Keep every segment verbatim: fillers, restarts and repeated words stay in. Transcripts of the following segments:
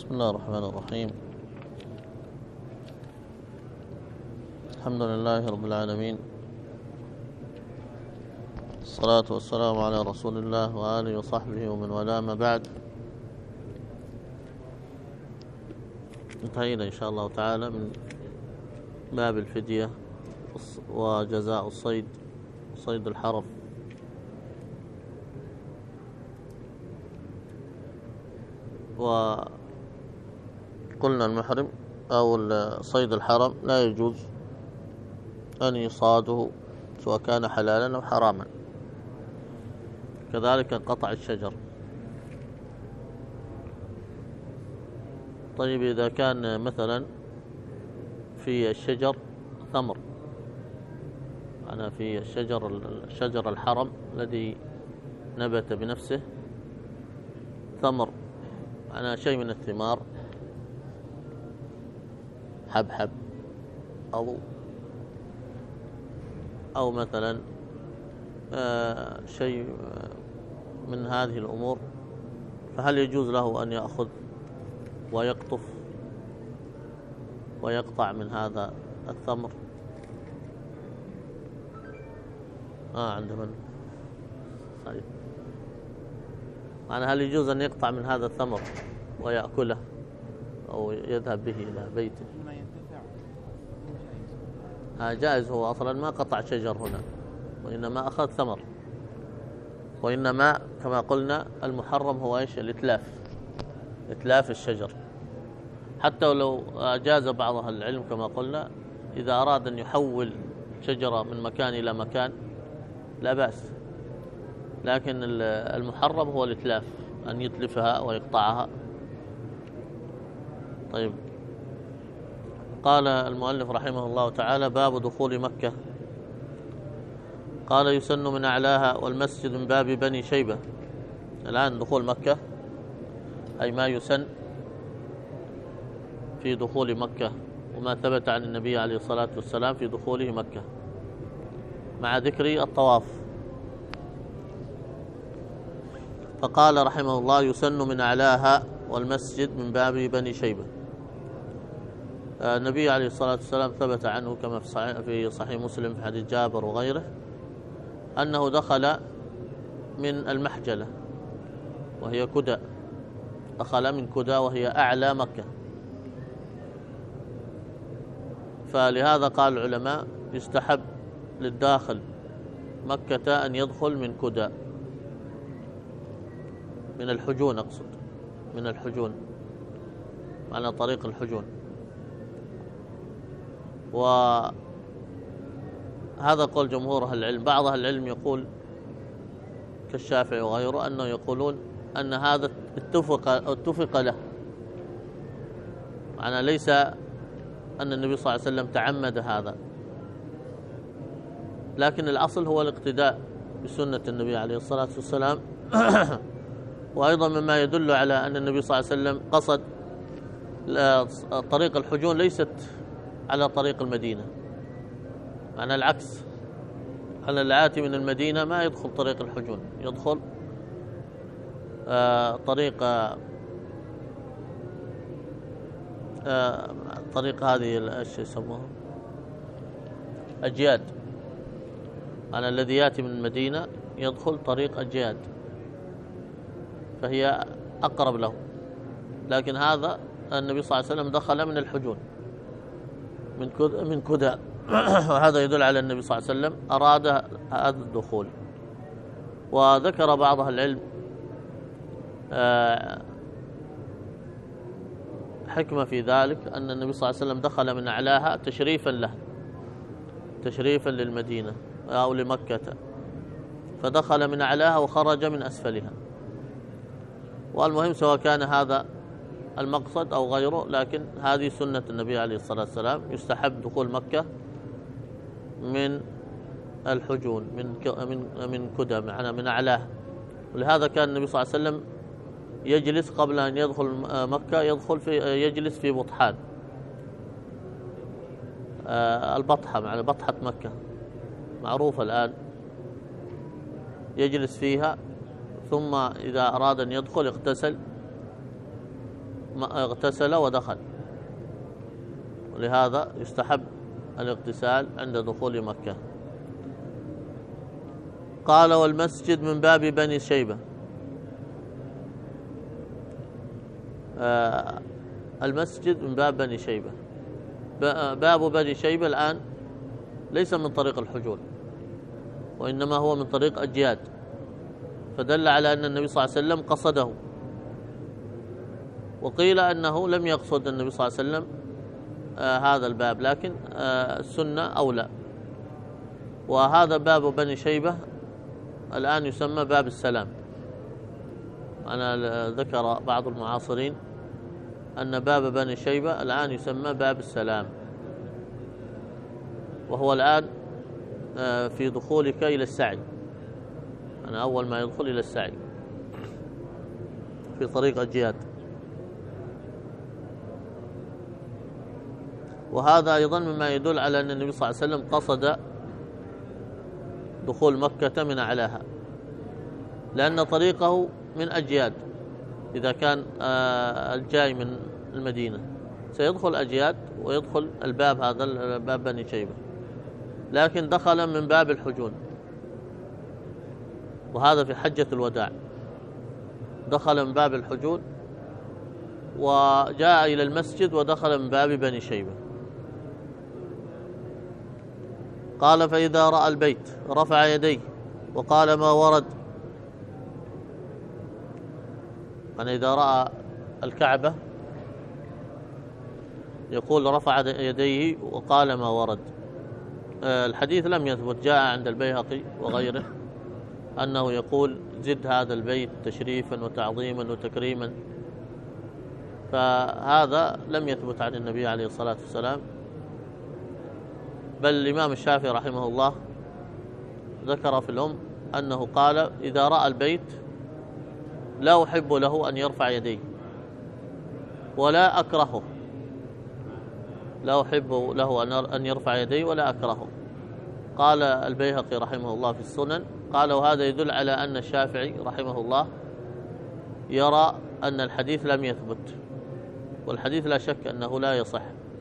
بسم الله الرحمن الرحيم. الحمد لله رب العالمين، الصلاة والسلام على رسول الله وآله وصحبه ومن والاه، ما بعد. انتهينا إن شاء الله تعالى من باب الفدية وجزاء الصيد، صيد الحرم. وقلنا المحرم أو صيد الحرم لا يجوز أن يصاده سواء كان حلالا أو حراما، كذلك قطع الشجر. طيب إذا كان مثلا في الشجر ثمر، أنا في الشجر شجر الحرم الذي نبت بنفسه ثمر، أنا شيء من الثمار، حبحب أو أو مثلا آه شيء من هذه الأمور، فهل يجوز له أن يأخذ ويقطف ويقطع من هذا الثمر؟ آه عند من؟ صحيح. يعني هل يجوز أن يقطع من هذا الثمر ويأكله أو يذهب به إلى بيته؟ آه جائز، هو أصلا ما قطع شجر هنا، وإنما أخذ ثمر، وإنما كما قلنا المحرم هو إيش؟ الإتلاف، إتلاف الشجر. حتى ولو جاز بعض أهل العلم كما قلنا إذا أراد أن يحول شجرة من مكان إلى مكان لا بأس، لكن المحرم هو الإتلاف، أن يتلفها ويقطعها. طيب، قال المؤلف رحمه الله تعالى: باب دخول مكة. قال: يسن من أعلاها والمسجد من باب بني شيبة. الآن دخول مكة أي ما يسن في دخول مكة، وما ثبت عن النبي عليه الصلاة والسلام في دخوله مكة، مع ذكر الطواف. فقال رحمه الله: يسن من أعلاها والمسجد من باب بني شيبة. النبي عليه الصلاة والسلام ثبت عنه كما في صحيح, في صحيح مسلم في حديث جابر وغيره أنه دخل من المحجلة وهي كدى، دخل من كدى وهي أعلى مكة. فلهذا قال العلماء يستحب للداخل مكة أن يدخل من كدى، من الحجون، أقصد من الحجون، على طريق الحجون. وهذا قول جمهور أهل العلم. بعض أهل العلم يقول كالشافعي وغيره أنه يقولون أن هذا اتفق اتفق له، معنى ليس أن النبي صلى الله عليه وسلم تعمد هذا، لكن الأصل هو الاقتداء بسنة النبي عليه الصلاة والسلام. وأيضا مما يدل على أن النبي صلى الله عليه وسلم قصد طريق الحجون ليست على طريق المدينة، معنى العكس، أن الآتي من المدينة ما يدخل طريق الحجون، يدخل آه طريق آه طريق هذه ايش يسموها أجياد، أنا الذي يأتي من المدينة يدخل طريق أجياد، فهي أقرب له. لكن هذا النبي صلى الله عليه وسلم دخل من الحجون، من كدى من كدى وهذا يدل على النبي صلى الله عليه وسلم أراد هذا الدخول. وذكر بعض أهل العلم حكمة في ذلك، أن النبي صلى الله عليه وسلم دخل من أعلاها تشريفا له، تشريفا للمدينة أو لمكة، فدخل من أعلاها وخرج من أسفلها. والمهم سواء كان هذا المقصد أو غيره، لكن هذه سنة النبي عليه الصلاة والسلام، يستحب دخول مكة من الحجون، من من من كدى، معنا من أعلاها. ولهذا كان النبي صلى الله عليه وسلم يجلس قبل أن يدخل مكة، يدخل في يجلس في بطحان، البطحة، معنى بطحة مكة معروفة الآن، يجلس فيها، ثم إذا أراد أن يدخل اغتسل اغتسل ودخل، ولهذا يستحب الاغتسال عند دخول مكة. قال والمسجد من باب بني شيبة. آه المسجد من باب بني شيبة، باب بني شيبة الآن ليس من طريق الحجول، وإنما هو من طريق أجياد، فدل على أن النبي صلى الله عليه وسلم قصده. وقيل أنه لم يقصد النبي صلى الله عليه وسلم آه هذا الباب، لكن آه السنة أولى. وهذا باب بني شيبة الآن يسمى باب السلام. أنا ذكر بعض المعاصرين أن باب بني شيبة الآن يسمى باب السلام، وهو الآن في دخولك إلى السعي. أنا أول ما يدخل إلى السعي في طريق أجياد. وهذا أيضا مما يدل على أن النبي صلى الله عليه وسلم قصد دخول مكة من أعلاها، لأن طريقه من أجياد. إذا كان الجاي من المدينة سيدخل أجياد ويدخل الباب هذا باب بني شيبة، لكن دخل من باب الحجون، وهذا في حجة الوداع دخل من باب الحجون وجاء إلى المسجد ودخل من باب بني شيبة. قال فإذا رأى البيت رفع يديه وقال ما ورد. أنا إذا رأى الكعبة يقول رفع يديه وقال ما ورد. الحديث لم يثبت، جاء عند البيهقي وغيره أنه يقول زد هذا البيت تشريفا وتعظيما وتكريما، فهذا لم يثبت عن النبي عليه الصلاة والسلام. بل الإمام الشافعي رحمه الله ذكر في الأم أنه قال إذا رأى البيت لا أحب له أن يرفع يديه ولا أكرهه، لا أحب له أن يرفع يديه ولا أكرهه. قال البيهقي رحمه الله في السنن، قال وهذا يدل على أن الشافعي رحمه الله يرى أن الحديث لم يثبت، والحديث لا شك أنه لا يصح،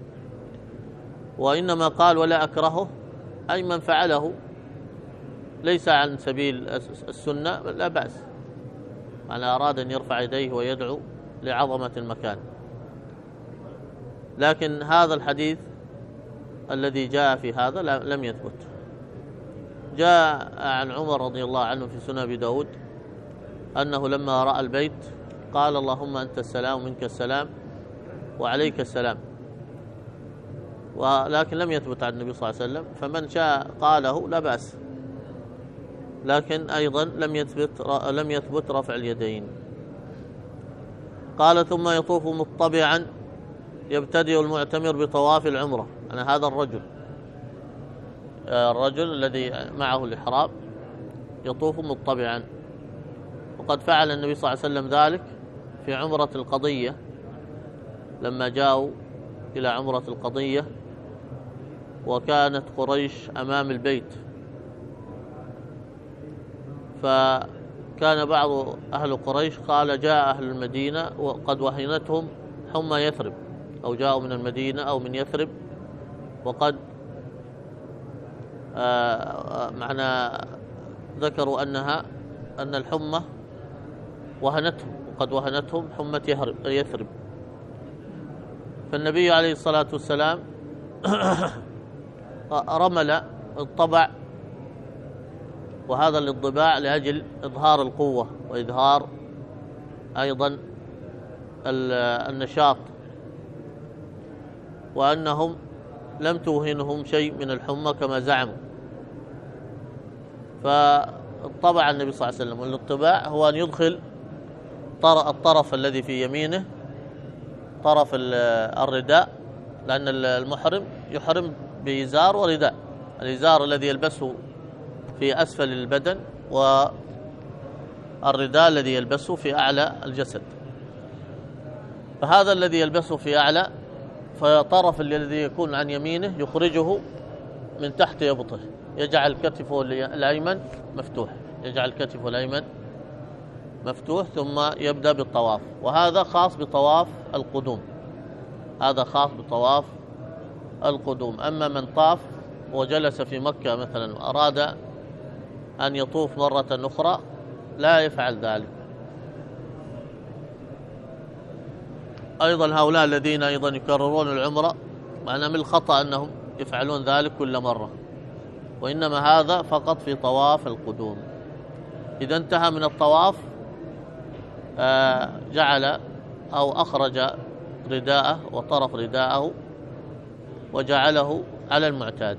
وإنما قال ولا أكرهه أي من فعله ليس عن سبيل السنة لا بأس. أنا أراد أن يرفع يديه ويدعو لعظمة المكان. لكن هذا الحديث الذي جاء في هذا لم يثبت. جاء عن عمر رضي الله عنه في سنن أبي داود أنه لما رأى البيت قال اللهم أنت السلام منك السلام وعليك السلام، ولكن لم يثبت عن النبي صلى الله عليه وسلم، فمن شاء قاله لا بأس، لكن أيضا لم يثبت لم يثبت رفع اليدين. قال ثم يطوف مطبعا يبتدئ المعتمر بطواف العمرة. أنا هذا الرجل الرجل الذي معه الإحرام يطوف مطبعا، وقد فعل النبي صلى الله عليه وسلم ذلك في عمرة القضية لما جاءوا إلى عمرة القضية وكانت قريش أمام البيت، فكان بعض أهل قريش قال جاء أهل المدينة وقد وهنتهم حمى يثرب، أو جاءوا من المدينة أو من يثرب وقد آه معنا ذكروا أنها أن الحمى وهنتهم وقد وهنتهم حمى يثرب. فالنبي عليه الصلاة والسلام رمل الطبع، وهذا الانطباع لأجل إظهار القوة وإظهار أيضا النشاط، وأنهم لم توهنهم شيء من الحمى كما زعموا. فطبع النبي صلى الله عليه وسلم، والانطباع هو أن يدخل الطرف الذي في يمينه طرف الرداء، لأن المحرم يحرم بإزار ورداء، الإزار الذي يلبسه في أسفل البدن والرداء الذي يلبسه في أعلى الجسد. فهذا الذي يلبسه في أعلى، فطرف الذي يكون عن يمينه يخرجه من تحت يبطه، يجعل كتفه الأيمن مفتوح، يجعل كتفه الأيمن مفتوح ثم يبدأ بالطواف، وهذا خاص بطواف القدوم، هذا خاص بطواف القدوم. أما من طاف وجلس في مكة مثلا وأراد أن يطوف مرة أخرى لا يفعل ذلك. أيضا هؤلاء الذين أيضا يكررون العمرة، معنى من الخطأ أنهم يفعلون ذلك كل مرة، وإنما هذا فقط في طواف القدوم. إذا انتهى من الطواف جعل أو أخرج رداءه وطرف رداءه وجعله على المعتاد.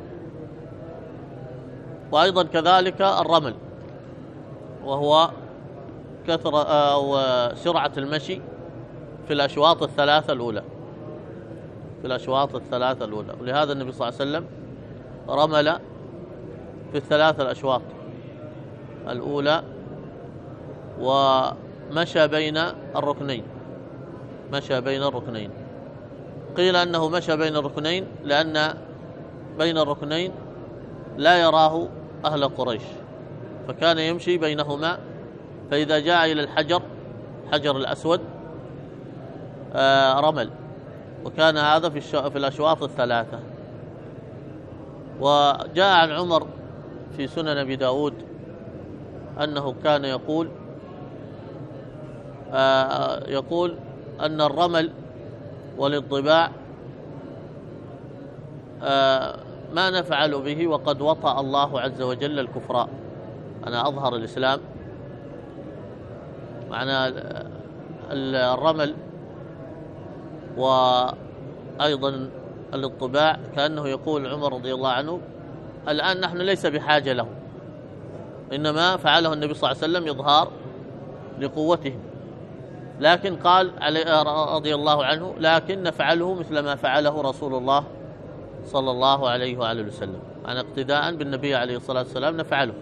وأيضا كذلك الرمل، وهو كثرة أو سرعة المشي في الأشواط الثلاثة الأولى، في الأشواط الثلاثة الأولى، ولهذا النبي صلى الله عليه وسلم رمل في الثلاثة الأشواط الأولى ومشى بين الركنين، مشى بين الركنين. قيل أنه مشى بين الركنين لأن بين الركنين لا يراه أهل قريش، فكان يمشي بينهما، فإذا جاء إلى الحجر حجر الأسود رمل، وكان هذا في في الأشواط الثلاثة. وجاء عن عمر في سنن أبي داود أنه كان يقول يقول أن الرمل والانطباع ما نفعل به وقد وطأ الله عز وجل الكفراء. أنا أظهر الإسلام، معنى الرمل وأيضا الانطباع كأنه يقول عمر رضي الله عنه الآن نحن ليس بحاجة له، إنما فعله النبي صلى الله عليه وسلم إظهار لقوتهم، لكن قال رضي الله عنه لكن نفعله مثل ما فعله رسول الله صلى الله عليه وآله وسلم، عن اقتداء بالنبي عليه الصلاة والسلام نفعله.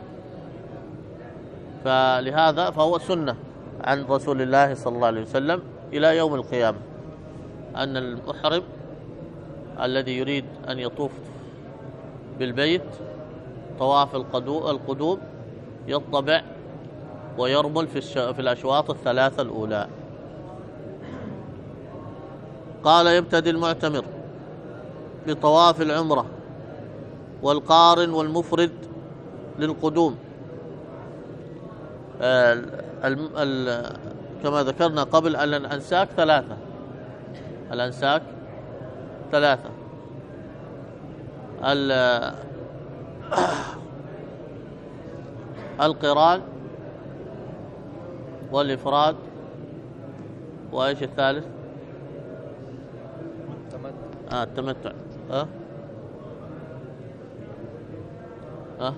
فلهذا فهو سنة عن رسول الله صلى الله عليه وسلم إلى يوم القيامة أن المحرم الذي يريد أن يطوف بالبيت طواف القدوم يطبع ويرمل في, في الأشواط الثلاثة الأولى. قال يبتدي المعتمر بطواف العمرة والقارن والمفرد للقدوم. ال ال كما ذكرنا قبل أن الأنساك ثلاثة، الأنساك ثلاثة القران والإفراد وإيش الثالث؟ آه التمتع. أه؟ أه؟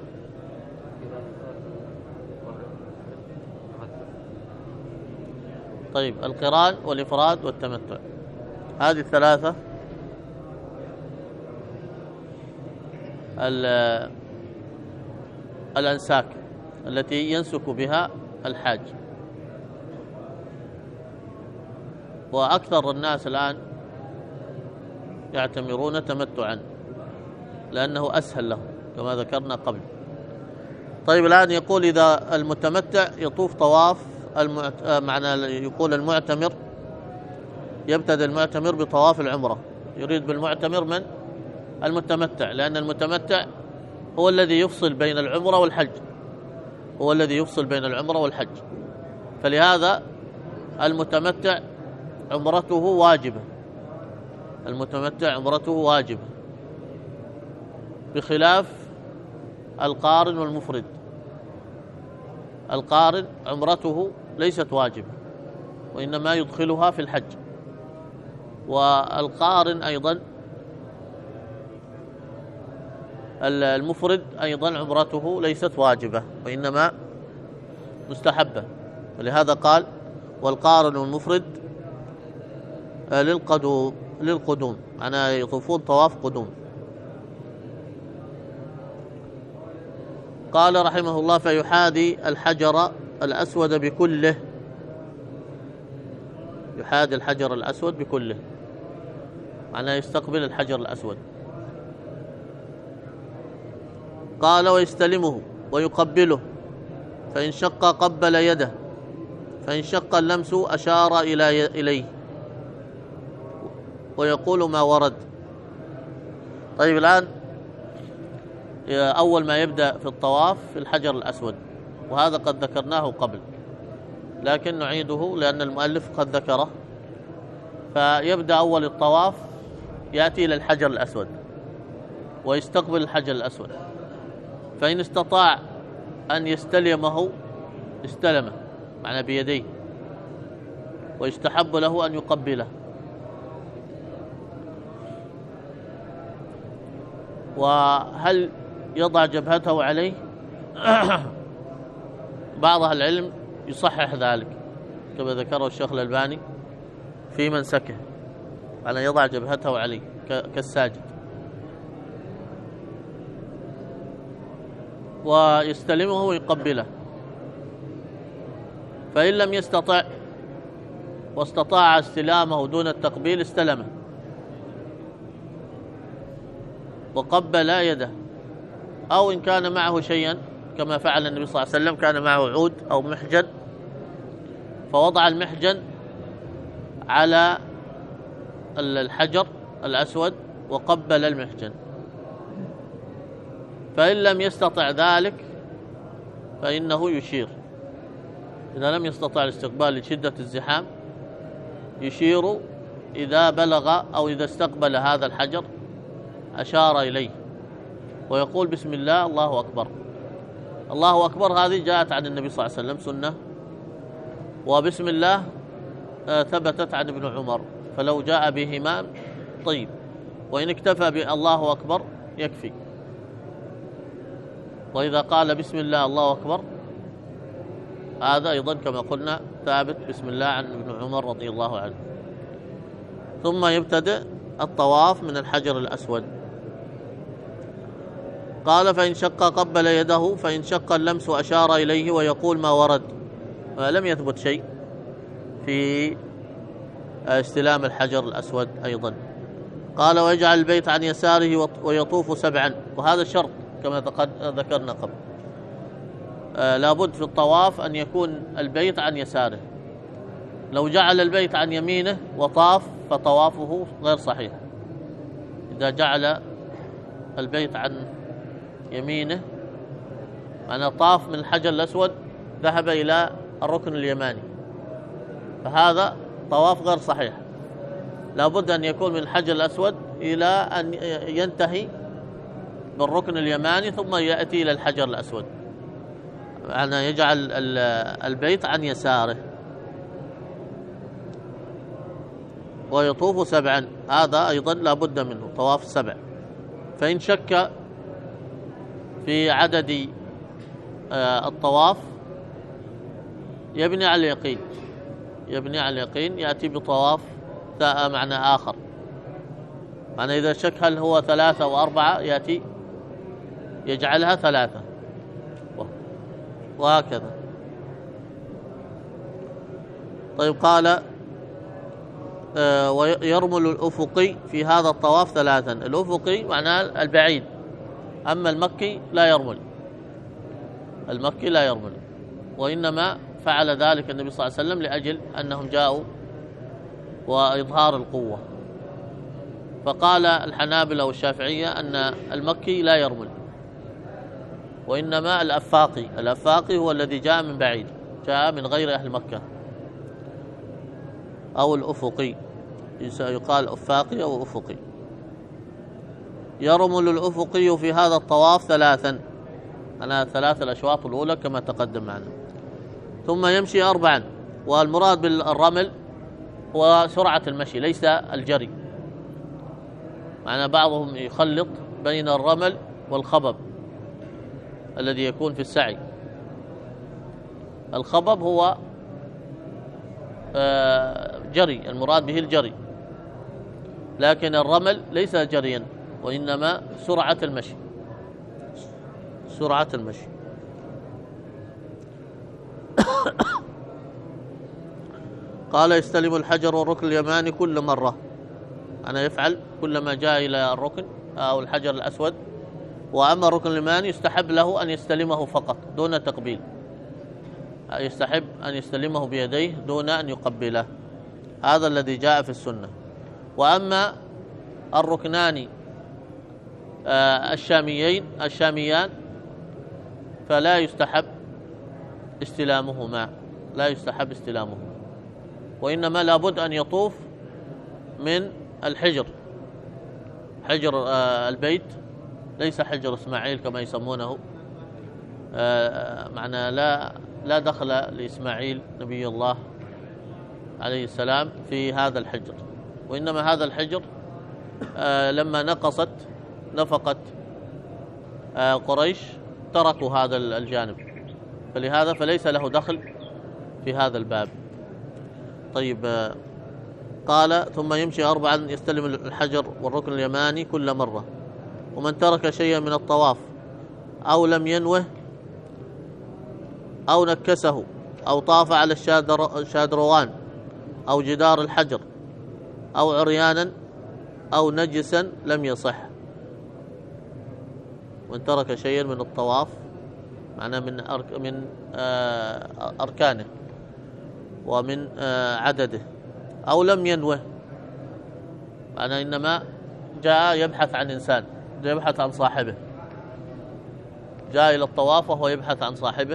طيب القران والإفراد والتمتع، هذه الثلاثة الأنساك التي ينسك بها الحاج. وأكثر الناس الآن يعتمرون تمتعا لأنه أسهل لهم كما ذكرنا قبل. طيب الآن يقول إذا المتمتع يطوف طواف المعت... معنى يقول المعتمر يبتدئ المعتمر بطواف العمرة، يريد بالمعتمر من المتمتع، لأن المتمتع هو الذي يفصل بين العمرة والحج، هو الذي يفصل بين العمرة والحج، فلهذا المتمتع عمرته واجبة، المتمتع عمرته واجبة بخلاف القارن والمفرد. القارن عمرته ليست واجبة وإنما يدخلها في الحج، والقارن أيضا المفرد أيضا عمرته ليست واجبة وإنما مستحبة، ولهذا قال والقارن والمفرد للقدوم للقدوم أنا يطوفون طواف قدوم. قال رحمه الله فيحاذي الحجر الأسود بكله، يحاذي الحجر الأسود بكله معناه يستقبل الحجر الأسود. قال ويستلمه ويقبله فإن شق قبل يده، فإن شق اللمس أشار إلى إليه ويقول ما ورد. طيب الآن أول ما يبدأ في الطواف في الحجر الأسود، وهذا قد ذكرناه قبل لكن نعيده لأن المؤلف قد ذكره. فيبدأ أول الطواف يأتي إلى الحجر الأسود ويستقبل الحجر الأسود، فإن استطاع أن يستلمه استلمه معنى بيديه، ويستحب له أن يقبله. وهل يضع جبهته عليه؟ بعض أهل العلم يصحح ذلك كما ذكره الشيخ الألباني في منسكه، على يضع جبهته عليه كالساجد، ويستلمه ويقبله. فإن لم يستطع واستطاع استلامه دون التقبيل استلمه وقبل يده، أو إن كان معه شيئا كما فعل النبي صلى الله عليه وسلم، كان معه عود أو محجن فوضع المحجن على الحجر الأسود وقبل المحجن. فإن لم يستطع ذلك فإنه يشير، إذا لم يستطع الاستقبال لشدة الزحام يشير، إذا بلغ أو إذا استقبل هذا الحجر أشار إليه ويقول بسم الله الله أكبر. الله أكبر هذه جاءت عن النبي صلى الله عليه وسلم سنة، وبسم الله ثبتت عن ابن عمر، فلو جاء بهما طيب، وإن اكتفى بالله أكبر يكفي. وإذا قال بسم الله الله أكبر هذا أيضا كما قلنا ثابت بسم الله عن ابن عمر رضي الله عنه. ثم يبتدئ الطواف من الحجر الأسود. قال فإن شق قبل يده، فإن شق اللمس أشار إليه ويقول ما ورد. لم يثبت شيء في استلام الحجر الأسود أيضا. قال ويجعل البيت عن يساره ويطوف سبعا، وهذا شرط كما ذكرنا قبل، لابد في الطواف أن يكون البيت عن يساره. لو جعل البيت عن يمينه وطاف فطوافه غير صحيح. إذا جعل البيت عن يمينه أنا طاف من الحجر الأسود ذهب إلى الركن اليماني، فهذا طواف غير صحيح. لابد أن يكون من الحجر الأسود إلى أن ينتهي بالركن اليماني ثم يأتي إلى الحجر الأسود، يعني يجعل البيت عن يساره. ويطوف سبعا، هذا أيضا لابد منه طواف سبع. فإن شك في عدد الطواف يبني على اليقين، يبني على اليقين يأتي بطواف معنى آخر، معنى إذا شك هل هو ثلاثة أو أربعة يأتي يجعلها ثلاثة وهكذا. طيب قال ويرمل الأفقي في هذا الطواف ثلاثا. الأفقي معناه البعيد، أما المكي لا يرمل، المكي لا يرمل، وإنما فعل ذلك النبي صلى الله عليه وسلم لأجل أنهم جاءوا وإظهار القوة. فقال الحنابلة والشافعية أن المكي لا يرمل، وإنما الأفاقي، الأفاقي هو الذي جاء من بعيد، جاء من غير أهل مكة، أو الأفقي، يقال أفاقي أو أفقي. يرمل الأفقي في هذا الطواف ثلاثا، أنا ثلاث الأشواط الأولى كما تقدم معنا. ثم يمشي أربعا، والمراد بالرمل هو سرعة المشي ليس الجري، معنى بعضهم يخلط بين الرمل والخبب الذي يكون في السعي. الخبب هو جري، المراد به الجري، لكن الرمل ليس جريا وإنما سرعة المشي، سرعة المشي. قال يستلم الحجر والركن اليماني كل مرة، أنا يفعل كلما جاء إلى الركن أو الحجر الأسود. وأما الركن اليماني يستحب له أن يستلمه فقط دون تقبيل، يستحب أن يستلمه بيديه دون أن يقبله، هذا الذي جاء في السنة. وأما الركنان الشاميين الشاميان فلا يستحب استلامهما، لا يستحب استلامهما، وإنما لابد أن يطوف من الحجر، حجر البيت، ليس حجر إسماعيل كما يسمونه، معنى لا لا دخل لإسماعيل نبي الله عليه السلام في هذا الحجر، وإنما هذا الحجر لما نقصت نفقت قريش تركوا هذا الجانب، فلهذا فليس له دخل في هذا الباب. طيب، قال ثم يمشي أربعا يستلم الحجر والركن اليماني كل مرة. ومن ترك شيئا من الطواف أو لم ينوه أو نكسه أو طاف على الشادروان أو جدار الحجر أو عريانا أو نجسا لم يصح. من ترك شيئا من الطواف معناه من أرك من أركانه ومن عدده، أو لم ينوه معناه إنما جاء يبحث عن إنسان، يبحث عن صاحبه، جاء إلى الطواف وهو يبحث عن صاحبه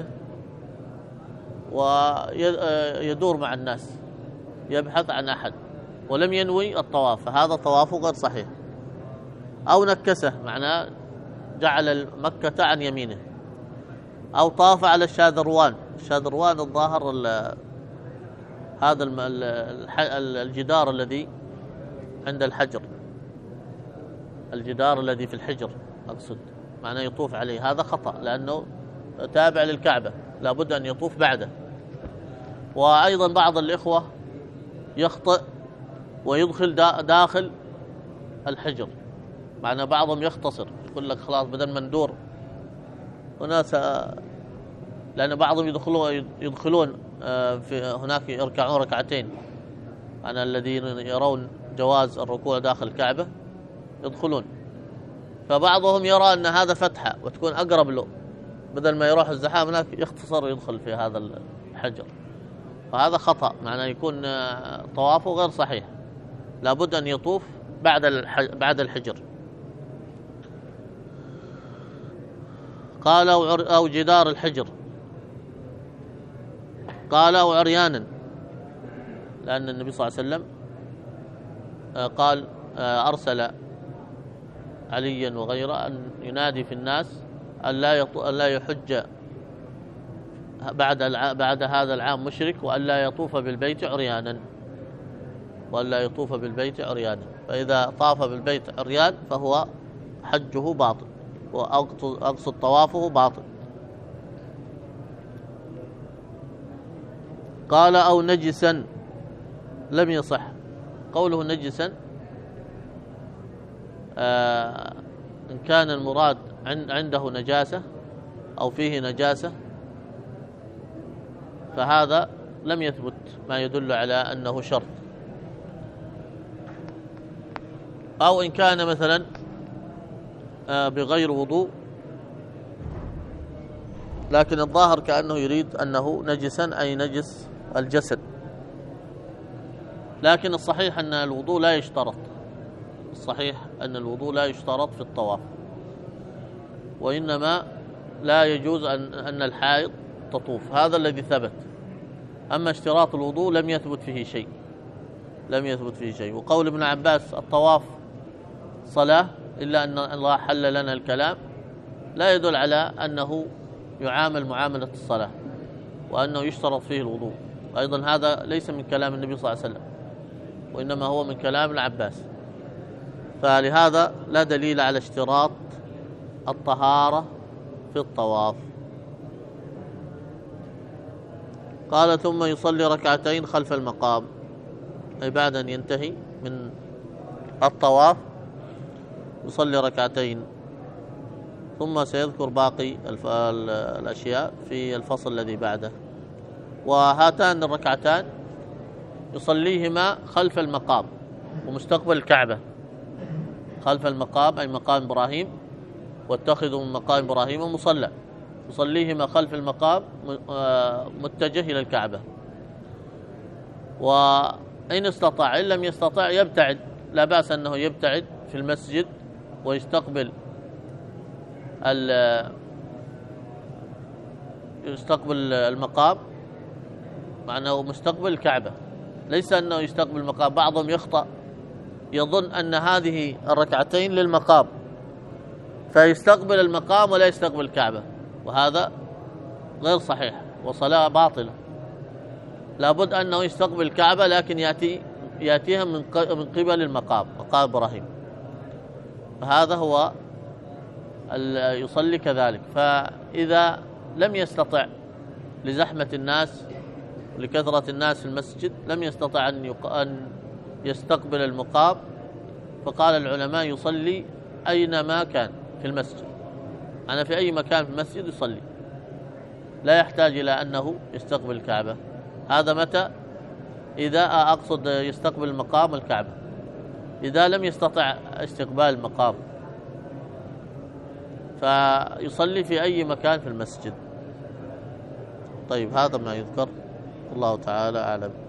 ويدور مع الناس يبحث عن أحد ولم ينوي الطواف، فهذا طوافه غير صحيح. أو نكسه معناه جعل مكة عن يمينه، أو طاف على الشادروان، الشادروان الظاهر هذا الجدار الذي عند الحجر، الجدار الذي في الحجر أقصد، معناه يطوف عليه، هذا خطأ لأنه تابع للكعبة، لابد أن يطوف بعده. وأيضا بعض الإخوة يخطئ ويدخل داخل الحجر، معناه بعضهم يختصر يقول لك خلاص بدل ما ندور وناس، لأن بعضهم يدخلون يدخلون في هناك يركعون ركعتين، أنا الذين يرون جواز الركوع داخل الكعبة يدخلون، فبعضهم يرى أن هذا فتحة وتكون أقرب له، بدل ما يروح الزحام هناك يختصر ويدخل في هذا الحجر، فهذا خطأ، معناه يكون طوافه غير صحيح، لابد أن يطوف بعد بعد الحجر. قال أو جدار الحجر، قال أو عريانا، لأن النبي صلى الله عليه وسلم قال أرسل عليا وغيره أن ينادي في الناس أن لا يحج بعد بعد هذا العام مشرك، وأن لا يطوف بالبيت عريانا، وأن لا يطوف بالبيت عريانا، فإذا طاف بالبيت عريان فهو حجه باطل، وأقصد طوافه باطل. قال أو نجسا لم يصح. قوله نجسا آه إن كان المراد عنده نجاسة أو فيه نجاسة فهذا لم يثبت ما يدل على أنه شرط. أو إن كان مثلا آه بغير وضوء لكن الظاهر كأنه يريد أنه نجسا أي نجس الجسد، لكن الصحيح أن الوضوء لا يشترط، الصحيح أن الوضوء لا يشترط في الطواف، وإنما لا يجوز أن أن الحائض تطوف، هذا الذي ثبت. أما اشتراط الوضوء لم يثبت فيه شيء، لم يثبت فيه شيء. وقول ابن عباس الطواف صلاة إلا أن الله حل لنا الكلام لا يدل على أنه يعامل معاملة الصلاة وأنه يشترط فيه الوضوء، أيضا هذا ليس من كلام النبي صلى الله عليه وسلم، وإنما هو من كلام ابن عباس، فلهذا لا دليل على اشتراط الطهارة في الطواف. قال ثم يصلي ركعتين خلف المقام، أي بعد أن ينتهي من الطواف يصلي ركعتين، ثم سيذكر باقي الأشياء في الفصل الذي بعده. وهاتان الركعتان يصليهما خلف المقام ومستقبل الكعبة، خلف المقام أي مقام إبراهيم، واتخذوا من مقام إبراهيم مصلى، يصليهما خلف المقام متجه إلى الكعبة. وإن استطاع، إن لم يستطع يبتعد، لا بأس أنه يبتعد في المسجد ويستقبل يستقبل المقام، مع أنه مستقبل الكعبة، ليس أنه يستقبل المقام. بعضهم يخطأ يظن أن هذه الركعتين للمقام فيستقبل المقام ولا يستقبل الكعبة، وهذا غير صحيح وصلاة باطلة. لابد أنه يستقبل الكعبة لكن يأتي يأتيها من من قبل المقام، مقام إبراهيم، فهذا هو يصلي كذلك. فإذا لم يستطع لزحمة الناس ولكثرة الناس في المسجد لم يستطع أن يستقبل المقام، فقال العلماء يصلي أينما كان في المسجد. أنا في أي مكان في المسجد يصلي، لا يحتاج إلى أنه يستقبل الكعبة. هذا متى؟ إذا أقصد يستقبل المقام الكعبة. إذا لم يستطع استقبال المقام فيصلي في أي مكان في المسجد. طيب، هذا ما يذكر، الله تعالى أعلم.